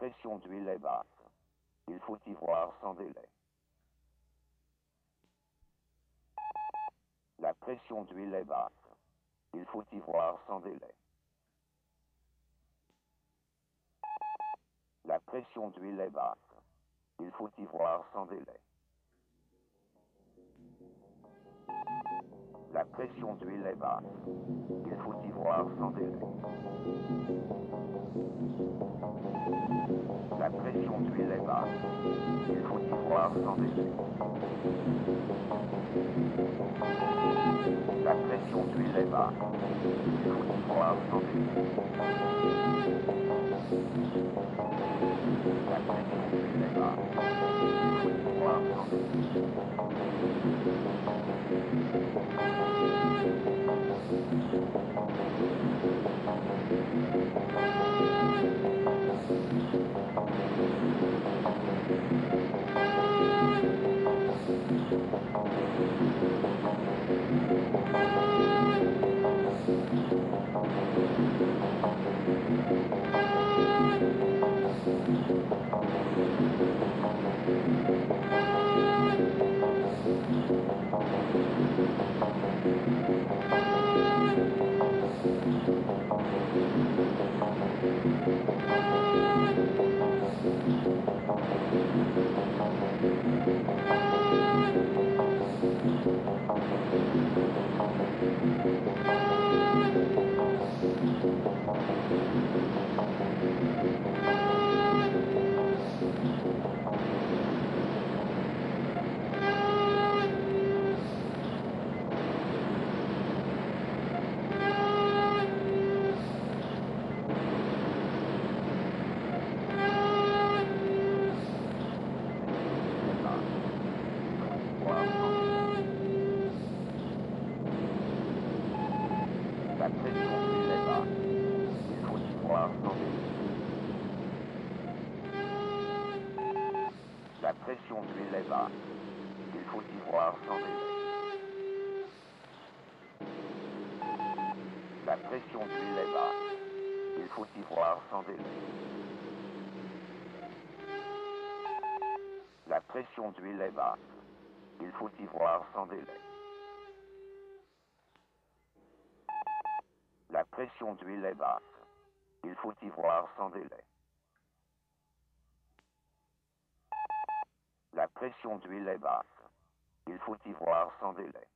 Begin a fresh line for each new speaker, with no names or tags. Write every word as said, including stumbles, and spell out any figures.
pression d'huile est basse. Il faut y voir sans délai. La pression d'huile est basse. Il faut y voir sans délai. La pression d'huile est basse. Il faut y voir sans délai. La pression d'huile est basse. Il faut y voir sans délai. La pression d'huile est basse. Il faut y voir sans délai. La pression d'huile est basse. Il faut y voir sans délai. La pression d'huile est basse. Il faut y voir sans délai. La pression d'huile est basse. Il faut y voir sans délai. La pression d'huile est basse. Il faut y voir sans délai. La pression d'huile est basse. Il faut y voir sans délai. La pression d'huile est basse. Il faut y voir sans délai. La pression d'huile est basse. Il faut y voir sans délai. La pression d'huile est basse. Il faut y voir sans délai.